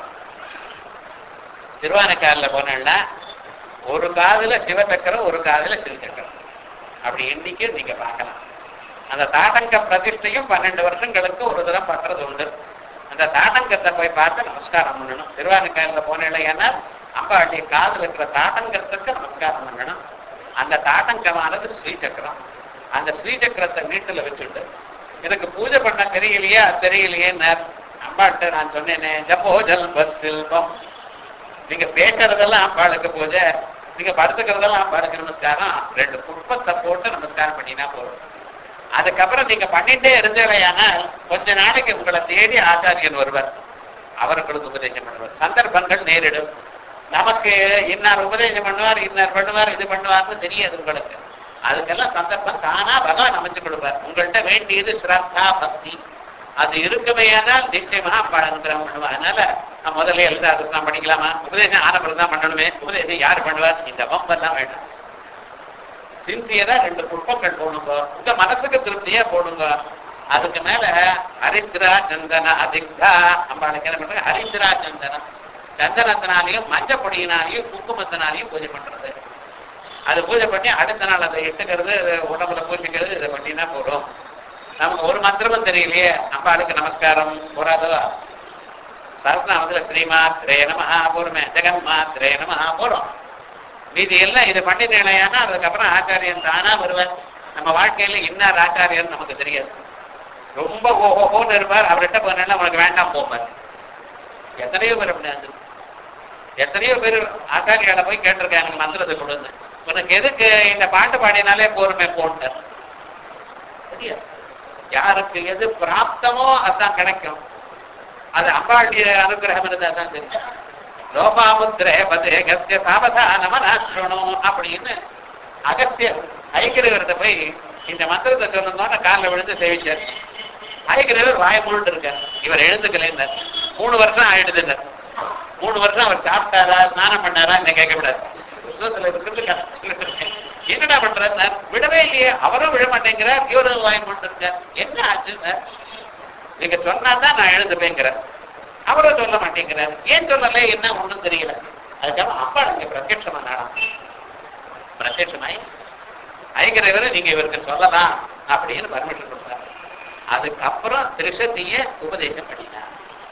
திருவானைக்காலில் போனா ஒரு காதுல சிவசக்கரம் ஒரு காதுல ஸ்ரீசக்கரம். அப்படி எண்ணிக்கை நீங்க பார்க்கலாம். அந்த தாட்டங்க பிரதிஷ்டையும் 12 வருஷங்களுக்கு ஒரு தரம் பண்றது உண்டு. அந்த தாட்டங்கத்தை போய் பார்த்து நமஸ்காரம் பண்ணணும். திருவானைக்காலில் போனேன் ஏன்னா அம்பாளுடைய காதுல இருக்கிற தாட்டங்கத்துக்கு நமஸ்காரம் பண்ணணும். அந்த தாட்டங்கமானது ஸ்ரீசக்கரம். அந்த ஸ்ரீசக்கரத்தை வீட்டுல வச்சுட்டு எனக்கு பூஜை பண்ண தெரியலையே அம்பாட்ட நான் சொன்னேனே ஜப்போ ஜல்ப சில்பம். நீங்க பேசுறதெல்லாம் அம்பாளுக்கு பூஜை, நீங்க படுத்துக்கிறதெல்லாம் அம்பாளுக்கு நமஸ்காரம். 2 புஷ்பத்தை போட்டு நமஸ்காரம் பண்ணினா போதும். அதுக்கப்புறம் நீங்க பண்ணிட்டே இருந்தவையானால் கொஞ்ச நாளைக்கு உங்களை தேடி ஆச்சாரியன் வருவார். அவர்களுக்கு உபதேசம் பண்ணுவார். சந்தர்ப்பங்கள் நேரிடும். நமக்கு இன்னார் உபதேசம் பண்ணுவார், இன்னார் பண்ணுவார், இது பண்ணுவார்னு தெரியாது உங்களுக்கு. அதுக்கெல்லாம் சந்தர்ப்பம் தானா பகவான் அமைச்சு கொடுப்பார். உங்கள்கிட்ட வேண்டியது ஸ்ரத்தா பக்தி. அது இருக்குமையானால் நிச்சயமாக அனுகிரகம் பண்ணுவார். அதனால நான் முதல்ல எழுத அதுக்கு தான் படிக்கலாமா? உபதேசம் ஆனப்பறம் தான் பண்ணணுமே. உபதேசம் யார் பண்ணுவார்? இந்த வம்பெல்லாம் வேண்டாம். சின்சியரா 2 புஷ்பங்கள் போடுங்க. உங்க மனசுக்கு திருப்தியா போடுங்க. அதுக்கு மேல ஹரித்ரா சந்தன அதிகா அம்பாளுக்கு என்ன பண்றாங்க? ஹரித்ரா சந்தனம். சந்தனத்தினாலையும் மஞ்சள் பொடியினாலையும் குங்குமத்தினாலையும் பூஜை பண்றது. அது பூஜை பண்ணி அடுத்த நாள் அதை எட்டுக்கிறது, உடம்புல பூஜிக்கிறது, இதை பண்ணினா போடும். நமக்கு ஒரு மந்திரமும் தெரியலையே அம்பாளுக்கு நமஸ்காரம் போறாதோ? சரஸ்நாமத்துல ஸ்ரீமாத்ரே நமஹா போருமே, ஜெகன்மாத்ரே நமஹா போறோம். மீதி எல்லாம் இதை பண்ணினா அதுக்கப்புறம் ஆச்சாரியன் தானா வருவார். நம்ம வாழ்க்கையில இன்னார் ஆச்சாரியன் நமக்கு தெரியாது. ரொம்ப ஓஹோன்னு இருப்பார். அவர்கிட்ட போனா உனக்கு வேண்டாம் போவார். எத்தனையோ பேர் அப்படி எத்தனையோ பேர் ஆச்சாரியால போய் கேட்டிருக்காங்க மந்திரத்தை கொடுங்க, உனக்கு எதுக்கு இந்த பாட்டு பாடினாலே போருமே போட்டார். சரியா? யாருக்கு எது பிராப்தமோ அதுதான் கிடைக்கும். அது அம்பாளுடைய அனுகிரகம் இருந்தா தான் தெரியும். லோபாமுத்ரே பதே கஸ்ய சாவதானமனாஸ்ரணும் அப்படின்னு அகஸ்தியர் ஐக்கிரவர்கிட்ட போய் இந்த மந்திரத்தை சொல்லணும்னு காலில் விழுந்து சேவிச்சார். ஐக்கிரவர் வாய முழுட்டு இருக்கார். இவர் எழுந்துக்கலைன்னார். 3 வருஷம் ஆயிடுதுன்னார். 3 வருஷம் அவர் சாப்பிட்டாரா ஸ்நானம் பண்ணாரா இந்த கேட்கக்கூடாது. புத்தகத்துல இருக்கிறது கஷ்டம். என்னடா பண்றாரு? விடவே இல்லையே. அவரும் விட மாட்டேங்கிறார், இவரும் வாங்கி கொண்டு இருக்கார். என்ன ஆச்சுன்னு நீங்க சொன்னாதான் நான் எழுந்துப்பேங்கிறார். அவரும் சொல்ல மாட்டேங்கிறார். ஏன் சொல்லல? என்ன ஒண்ணும் தெரியல. அதுக்காக அப்பா நீங்க பிரத்யட்சமா நாடாம் பிரத்யட்சமாய் ஐக்கிரவரை நீங்க இவருக்கு சொல்லலாம் அப்படின்னு பர்மிஷன் கொடுத்தார். அதுக்கப்புறம் திரிசதிய உபதேசம் பண்ணினார்.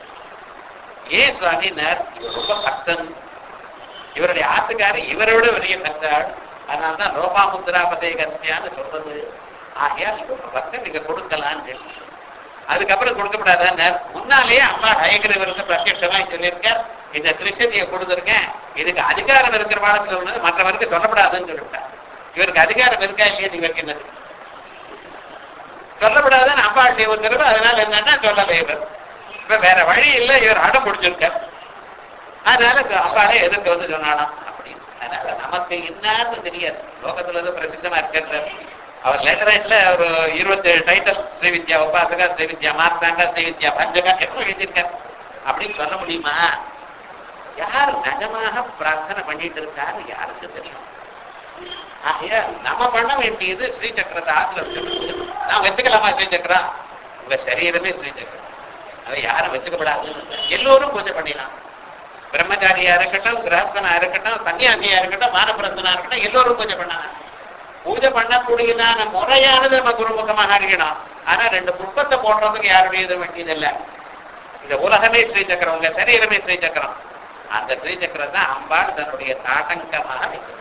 ஏன் சுவாமினார்? இவர் ரொம்ப பக்தன். இவருடைய ஆத்துக்காரி இவரோட பெரிய பக்தாள். அதனால்தான் லோபாமுத்ரா பதே கஸ்மியான்னு சொல்றது. ஆகையால் இவங்க பக்தன் நீங்க கொடுக்கலான்னு. அதுக்கப்புறம் கொடுக்கப்படாத முன்னாலேயே அம்மா ஐக்கிரவருக்கு பிரத்யட்சமா சொல்லியிருக்கார். இந்த திரிசதியை கொடுத்துருக்கேன். இதுக்கு அதிகாரம் இருக்கிற வாழ்க்கை சொன்னது மற்றவருக்கு சொல்லப்படாதுன்னு சொல்லிவிட்டார். இவருக்கு அதிகாரம் இருக்கா இல்லையா? இவருக்கு என்ன சொல்லப்படாதுன்னு அம்பாளுடைய உத்தரவு. அதனால என்னன்னா சொல்லலை. இவர் இப்ப வேற வழி இல்லை. இவர் அடம் பிடிச்சிருக்கார். அதனால அப்பாலே எதிர்த்து வந்து சொன்னாலும் அப்படின்னு. அதனால நமக்கு என்னன்னு தெரியாது. லோகத்துல இருந்து பிரசித்தமா இருக்கிறார். அவர் லேட்டரைட்ல ஒரு 27 டைட்டில், ஸ்ரீவித்யா உபாசகா, ஸ்ரீவித்யா மார்த்தாங்கா, ஸ்ரீவித்யா பஞ்சகா எவ்வளவு எழுதியிருக்கார். அப்படின்னு சொல்ல முடியுமா? யார் நிஜமாக பிரார்த்தனை பண்ணிட்டு இருக்காரு யாருக்கு தெரியும்? ஆகையா நம்ம பண்ண வேண்டியது ஸ்ரீசக்கரத்தை ஆத்துல நான் வச்சுக்கலாமா? ஸ்ரீசக்கரம் உங்க சரீரமே ஸ்ரீசக்கரம். அதை யாரும் வச்சுக்கப்படாதுன்னு எல்லோரும் பூஜை பண்ணிடலாம். பிரம்மச்சாரியா இருக்கட்டும், கிரகஸ்தனா இருக்கட்டும், சன்னியாசியா இருக்கட்டும், மானப்பிரந்தனா இருக்கட்டும், எல்லோரும் பூஜை பண்ணலாம். பூஜை பண்ணக்கூடியதான முறையானது நம்ம குருமுகமாக அறியணும். ஆனா 2 புஷ்பத்தை போடுறதுக்கு யாருடைய இது வேண்டியதில்லை. இந்த உலகமே ஸ்ரீசக்கரம், உங்க சரீரமே ஸ்ரீசக்கரம். அந்த ஸ்ரீசக்கரம் தான் அம்பாள் தன்னுடைய தாட்டங்கமாக வைக்கிறார்.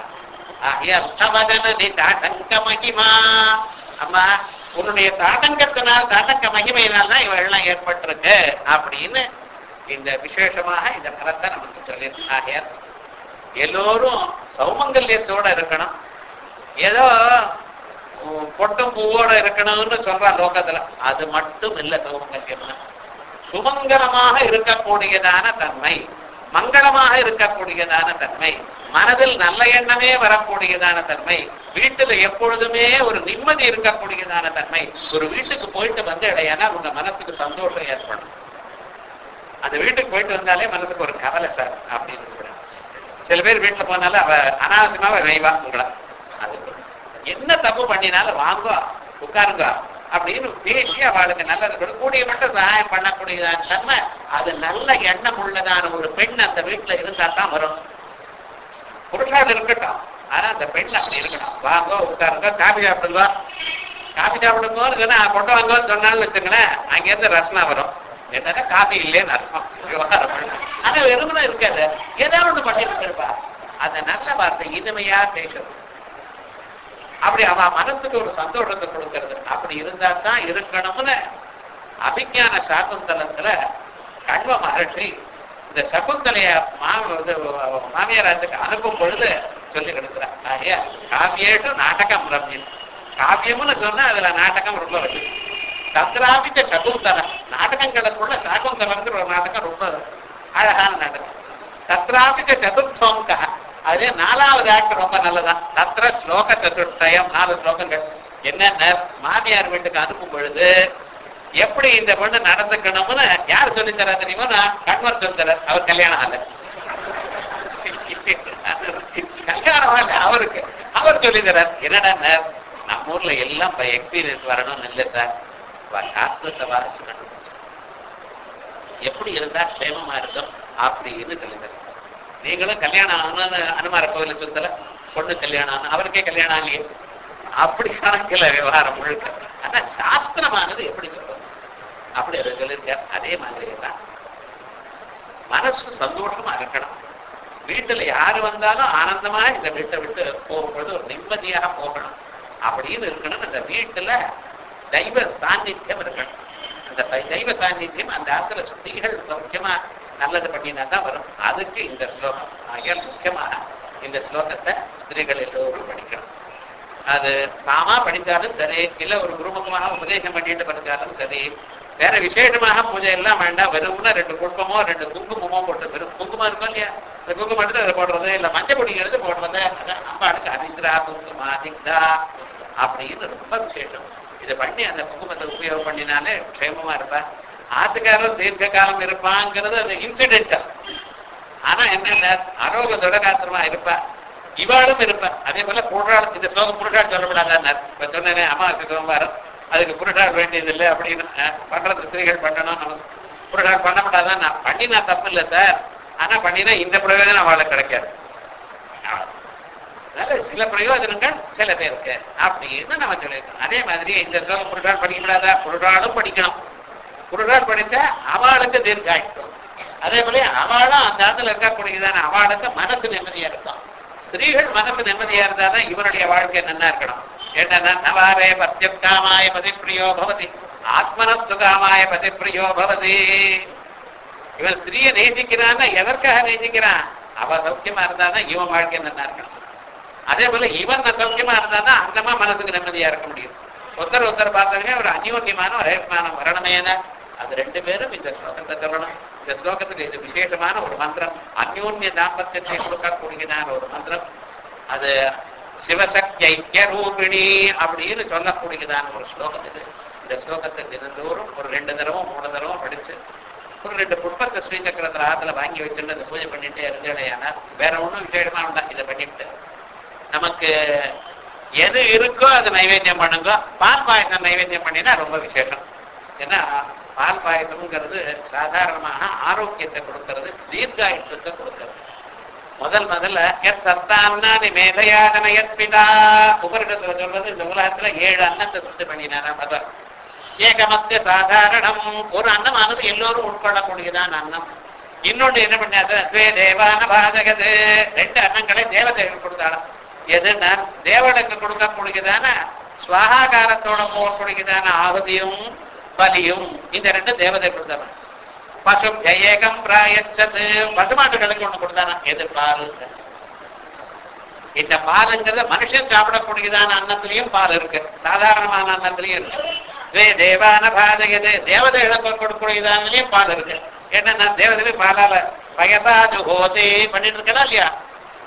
தாட்டங்க மகிமா. அம்மா உன்னுடைய தாட்டங்கத்தினால், தாட்டங்க மகிமையினால் தான் இவெல்லாம் ஏற்பட்டிருக்கு அப்படின்னு இந்த விசேஷமாக இந்த கருத்தை நமக்கு சொல்லியிருக்காங்க. எல்லோரும் சௌமங்கல்யத்தோட இருக்கணும். ஏதோ பொட்டும் பூவோட இருக்கணும்னு சொல்ற லோகத்துல அது மட்டும் இல்ல. சௌமங்கல்யம் சுமங்கலமாக இருக்கக்கூடியதான தன்மை, மங்களமாக இருக்கக்கூடியதான தன்மை, மனதில் நல்ல எண்ணமே வரக்கூடியதான தன்மை, வீட்டுல எப்பொழுதுமே ஒரு நிம்மதி இருக்கக்கூடியதான தன்மை. ஒரு வீட்டுக்கு போயிட்டு வந்து இடையானா உங்க மனசுக்கு சந்தோஷம் ஏற்படும். அந்த வீட்டுக்கு போயிட்டு வந்தாலே மனசுக்கு ஒரு கவலை சார் அப்படின்னு கூட. சில பேர் வீட்டுல போனாலும் அவ அனாவசியமாக வைவா உங்களை, அது என்ன தப்பு பண்ணினாலும் வாங்க உட்காருங்க அப்படின்னு பேசி அவளுக்கு நல்லது கூடிய மட்டும் சகாயம் பண்ணக்கூடியதான தன்மை. அது நல்ல எண்ணம் உள்ளதான ஒரு பெண் அந்த வீட்டுல இருந்தா தான் வரும். புருஷால் இருக்கட்டும், ஆனா அந்த பெண் அப்படி இருக்கணும். வாங்க உட்காருங்க, காபி சாப்பிடுங்க, காபி சாப்பிடுங்கன்னு சொன்னா கொண்டு வாங்கன்னு சொன்னாலும் வச்சுங்களேன், அங்கேருந்து ரசனா வரும். என்னன்னா காபி இல்லைன்னு அர்த்தம். ஆனா வெறுமனை இருக்காது, ஏதாவது ஒண்ணு பண்ணிட்டு இருப்பா. அந்த நல்ல வார்த்தை இனிமையா பேசுறது, அப்படி அவ மனசுக்கு ஒரு சந்தோஷத்தை கொடுக்கறது. அப்படி இருந்தா தான் இருக்கணும்னு அபிஞான சாகுந்தலத்துல கண்வ மகர்ஷி இந்த சகுந்தலைய மாமியாராஜுக்கு அனுப்பும் பொழுது சொல்லி கொடுக்குறாங்க. காவியேட்டு நாடகம் ரம்யம். காவியம்னு சொன்னா அதுல நாடகம் ரொம்ப வச்சு தத்ராபிச்ச சகுந்தலம். நாடகங்களுக்குள்ள சாகுந்தலங்கிற ஒரு நாடகம் ரொம்ப அழகான நாடகம். தத்ராபிச்ச சதுர்த்தோங்க, அதே 4வது ஆக்ட் ரொம்ப நல்லதான். தத்ர ஸ்லோக சதுர்த்தயம், 4 ஸ்லோகங்கள். என்னென்ன மாமியார் வீட்டுக்கு அனுப்பும் பொழுது எப்படி இந்த பொண்ணு நடந்துக்கணும்னு யார் சொல்லித்தரா தெரியுமா? கண்வர் சொல்லித்தரார். அவர் கல்யாணம் ஆகல, கல்யாணம் ஆகல அவருக்கு, அவர் சொல்லித்தரார். என்னடா நம்ம ஊர்ல எல்லாம் எக்ஸ்பீரியன்ஸ் வரணும்னு இல்லை சார், சாஸ்திரத்தை வாசிக்கணும், எப்படி இருந்தா க்ஷேமமா இருக்கும் அப்படின்னு சொல்லித்தரார். நீங்களும் கல்யாணம் ஆகணும்னு அனுமார கோவில சுத்தல, பொண்ணு கல்யாணம் ஆகணும், அவருக்கே கல்யாணம் ஆகலையே, அப்படி கணக்கில் விவகாரம் முழுக்க. ஆனா சாஸ்திரமானது எப்படி சொல்றது அப்படி அதை சொல்லியிருக்கார். அதே மாதிரி தான் மனசு சந்தோஷமா இருக்கணும். வீட்டுல யாரு வந்தாலும் ஆனந்தமா இந்த வீட்டை விட்டு போகும்பொழுது ஒரு நிம்மதியாக போகணும் அப்படின்னு இருக்கணும். அந்த வீட்டுல தெய்வ சாநித்தியம் இருக்கணும். அந்த தெய்வ சாநித்தியம் அந்த ஆத்துல ஸ்திரீகள் முக்கியமா நல்லது பண்ணினா தான் வரும். அதுக்கு இந்த ஸ்லோகம் ஆகியால் முக்கியமாக இந்த ஸ்லோகத்தை ஸ்திரீகள் எல்லோரும் படிக்கணும். அது தாமா படித்தாலும் சரி, இல்ல ஒரு குருமுகமாக உபதேசம் பண்ணிட்டு படித்தாலும் சரி, வேற விசேஷமாக பூஜை எல்லாம் வேண்டாம். வெறும்னா 2 குங்குமமோ 2 குங்குமமோ போட்டு, வெறும் குங்குமம் இருக்கும் இல்லையா, அந்த குங்குமம் எடுத்து அதை போடுறது, இல்ல மஞ்சள் பொடி எடுத்து போடுறது, அம்பாளுக்கு அதிந்திரா குங்குமா அதிக்தா அப்படின்னு ரொம்ப விசேஷம். இதை பண்ணி அந்த குங்குமத்தை உபயோகம் பண்ணினாலே க்ஷேமமா இருப்பா. ஆத்துக்காரர் தீர்க்க காலம் இருப்பாங்கிறது அது இன்சிடென்டல். ஆனா என்ன ஆரோக்கிய தொடராத்திரமா இருப்பா, இவாளும் இருப்பா. அதே போல புருஷாள், இந்த ஸ்லோகம் புருஷாள் சொல்லப்படாதான். இப்ப சொன்னேன் அமாவாசை சோமவாரம், அதுக்கு புருஷாள் வேண்டியது இல்லை அப்படின்னு பண்றது ஸ்திரீகள் பண்ணணும். நமக்கு புருஷாள் பண்ணப்படாதான். நான் பண்ணினா தப்பு இல்லை சார், ஆனா பண்ணினா இந்த பிரயோஜனம் அவளுக்கு கிடைக்காது. அதனால சில பிரயோஜனங்கள் சில பேருக்கு அப்படின்னு நம்ம சொல்லியிருக்கோம். அதே மாதிரி இந்த ஸ்லோகம் புருஷாள் படிக்கப்படாதா, புருஷாலும் படிக்கணும். புருஷாள் படித்தா அவளுக்கு தீர்க்காயிட்டும். அதே போல அவளும் அந்த இடத்துல இருக்கக்கூடியதான அவளுக்கு மனசு நிம்மதியா இருக்கும். ஸ்திரீகள் மனசு நிம்மதியா இருந்தாதான் இவருடைய வாழ்க்கை நல்லா இருக்கணும். என்னன்னா நவாரே பத்தியக்காமாய பதிப்பிரியோ பவதி, ஆத்மனஸ்து காமாய பதிப்பிரியோ பவதி. இவன் ஸ்திரீயை நேசிக்கிறான்னா எதற்காக நேசிக்கிறான்? அவ சௌக்கியமா இருந்தாதான் இவன் வாழ்க்கை நல்லா இருக்கணும். அதே போல இவன் சௌக்கியமா இருந்தாதான் அந்தமா மனசுக்கு நிம்மதியா இருக்க முடியும். ஒருத்தர் பார்த்தவங்க ஒரு அந்யோன்யமான ஒரு ஏற்மானம் வரணுமேனா அது 2 பேரும் இந்த ஸ்லோகத்தை சொல்லணும். இந்த ஸ்லோகத்துக்கு இது விசேஷமான ஒரு மந்திரம், அந்யோன்ய தாம்பத்தியத்தை கொடுக்கக்கூடியதான ஒரு மந்திரம். அது சிவசக்தி ஐக்கிய ரூபிணி அப்படின்னு சொல்லக்கூடியதான ஒரு ஸ்லோகம் இது. இந்த ஸ்லோகத்தை தினந்தோறும் ஒரு 2 தடவை 3 தடவை படிச்சு ஒரு 2 புஷ்பத்தை ஸ்ரீசக்கரத்துல ஆத்துல வாங்கி வச்சுட்டு அந்த பூஜை பண்ணிட்டே இருந்தேன்னா வேற ஒன்றும் விசேஷமா உண்டா. இதை பண்ணிட்டு நமக்கு எது இருக்கோ அது நைவேத்தியம் பண்ணுங்க. பால் பாயசம் நைவேத்தியம் பண்ணினா ரொம்ப விசேஷம். ஏன்னா பால் பாயசம்ங்கிறது சாதாரணமாக ஆரோக்கியத்தை கொடுக்கறது, தீர்காயுஷத்தை கொடுக்கறது. முதல்ல சத்தான்னா மேதையான எத்பிதா உபரிடத்துல சொல்றது இந்த உலகத்துல 7 அன்னத்தை சுத்தி பண்ணினாரா பதம். ஏகமத்திய சாதாரணம், ஒரு அன்னமானது எல்லோரும் உட்கொள்ளக்கூடியதான் அன்னம். இன்னொன்று என்ன பண்ணாது, தேவான பாதகது, 2 அன்னங்களை தேவதைகள் கொடுத்தாலும். எதுன்னா தேவனுக்கு கொடுக்கக்கூடியதான சுவாகாரத்தோட போகக்கூடியதான ஆகுதியும் பலியும், இந்த 2 தேவதை கொடுத்தாங்க. பசு ஏகம் பிராயச்சது, பசுமாட்டுகளுக்கு ஒண்ணு கொடுத்தாங்க. எது? பால். இந்த பாலுங்கிறத மனுஷன் சாப்பிடக்கூடியதான அன்னத்திலையும் பால் இருக்கு, சாதாரணமான அன்னத்திலையும் இருக்கு. தேவான பாதகது, தேவதைகளுக்கு கொடுக்கக்கூடியதானலையும் பால் இருக்கு. என்னன்னா தேவதையில பாலால பயதாது ஹோதே பண்ணிட்டு இருக்கா இல்லையா?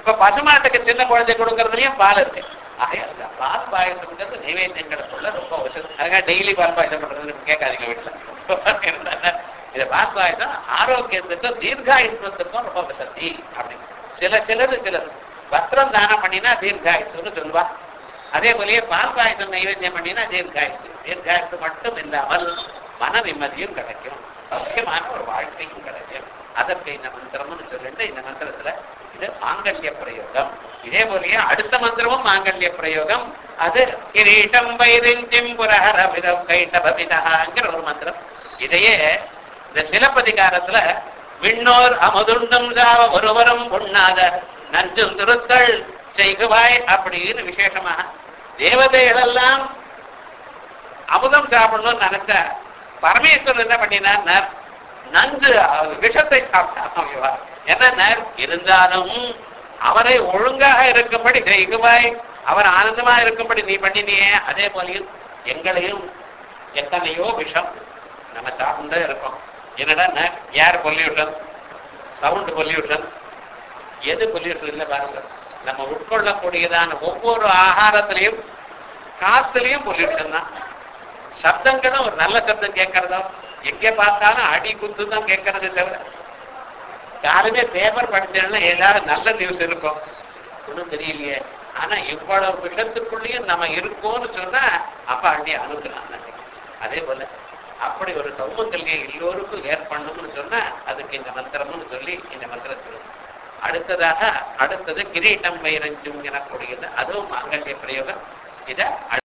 இப்ப பசுமாட்டுக்கு சின்ன குழந்தை கொடுக்கறதுலயும் பால் இருக்கு. ஆகையா பால் பாயசம்ங்கிறது நைவேத்தியங்களுக்குள்ள ரொம்ப அவசியம். அதுக்காக டெய்லி பால் பாயசம் பண்றதுன்னு கேட்காதீங்க வீட்டுல. இது பால் பாயசம் ஆரோக்கியத்துக்கும் தீர்காயுஷ்மத்துக்கும் ரொம்ப வசதி அப்படின்னு. சிலர் வஸ்திரம் தானம் பண்ணினா தீர்காயுஷ்னு சொல்லுவா. அதே போலயே பால் பாயசம் நைவேத்தியம் பண்ணினா தீர்காயுஷு மட்டும் இல்லாமல் மன நிம்மதியும் கிடைக்கும், சௌக்கியமான ஒரு வாழ்க்கையும் கிடைக்கும். அதற்கு இந்த மந்திரம்னு சொல்லிட்டு இந்த மந்திரத்துல இது மாங்கல்ய பிரயோகம். இதே போலயே அடுத்த மந்திரமும் மாங்கல்ய பிரயோகம். அது கிரீட்டம் வைரிஞ்சிம் புரஹரவிதம் கைட்டபபிதஹாங்கிற ஒரு மந்திரம். இதையே இந்த சிலப்பதிகாரத்துல விண்ணோர் அமுதுண்டும் சாவ ஒருவரும் உண்ணாத நஞ்சும் திருத்தள் செய்குவாய் அப்படின்னு விசேஷமாக தேவதைகள் எல்லாம் அமுதம் சாப்பிடணும்னு நினைச்ச பரமேஸ்வரன் என்ன பண்ணினார், நஞ்சு விஷத்தை சாப்பிட்டார். என்ன இருந்தாலும் அவரை ஒழுங்காக இருக்கும்படி செய்குவாய், அவர் ஆனந்தமா இருக்கும்படி நீ பண்ணினியே. அதே போலையும் எங்களையும் எத்தனையோ விஷம் நம்ம சாப்பிட்டு இருக்கோம். என்னடா ஏர் பொல்யூஷன், சவுண்ட் பொல்யூஷன், எது பொல்யூஷன் இல்லை பாருங்க. நம்ம உட்கொள்ளக்கூடியதான ஒவ்வொரு ஆகாரத்திலையும் காத்துலையும் பொல்யூஷன் தான். சப்தங்களும் ஒரு நல்ல சப்தம் கேட்கறதோ எங்கே பார்த்தாலும் அடி குத்து தான் கேட்கறது தவிர யாருமே பேப்பர் படிச்சோம்னா எல்லாரும் நல்ல நியூஸ் இருக்கும் ஒன்றும் தெரியலையே. ஆனா இவ்வளவு விஷத்துக்குள்ளேயும் நம்ம இருக்கோம்னு சொன்னா அப்ப அண்டி அணுக்கலாம். அதே போல அப்படி ஒரு சௌமங்கல்யம் எல்லோருக்கும் ஏற்படணும்னு சொன்னா அதுக்கு இந்த மந்திரம்னு சொல்லி இந்த மந்திரம் சொல்லுவோம். அடுத்தது கிரீட்டம் வைரஞ்சும் எனக்கூடியது, அதுவும் மாங்கல்ய பிரயோகம். இதை